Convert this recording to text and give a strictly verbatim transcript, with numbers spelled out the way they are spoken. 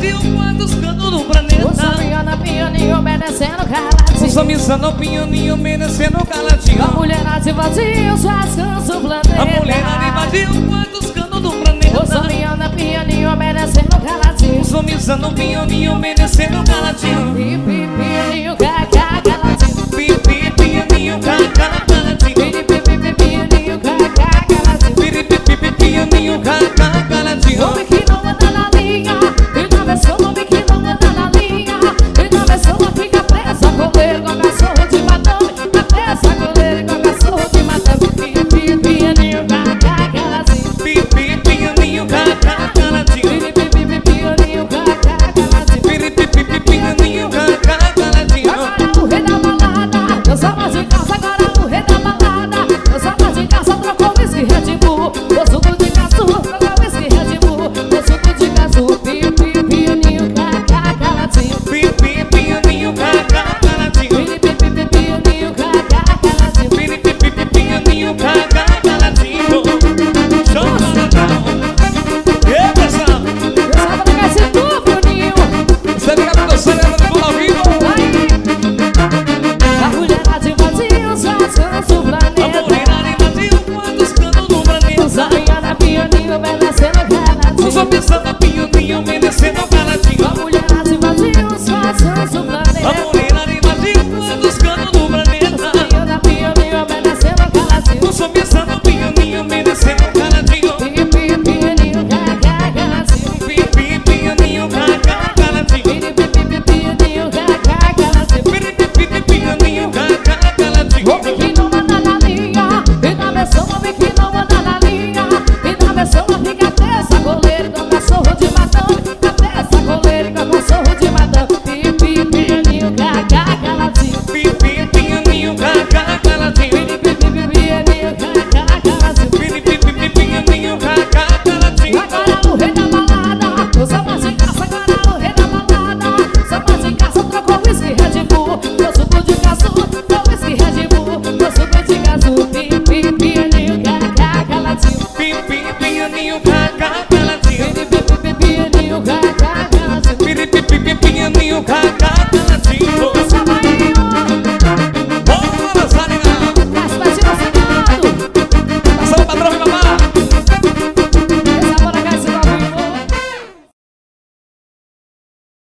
invadiu quantos cantos do planeta. Os homens na pianinho obedecendo caladinho. Os homens no pianinho obedecendo caladinho. A mulherada invadiu os cantos do planeta. A mulherada invadiu quantos cantos do planeta. Os homens na pianinho obedecendo caladinho. Os homens no pianinho obedecendo caladinho. E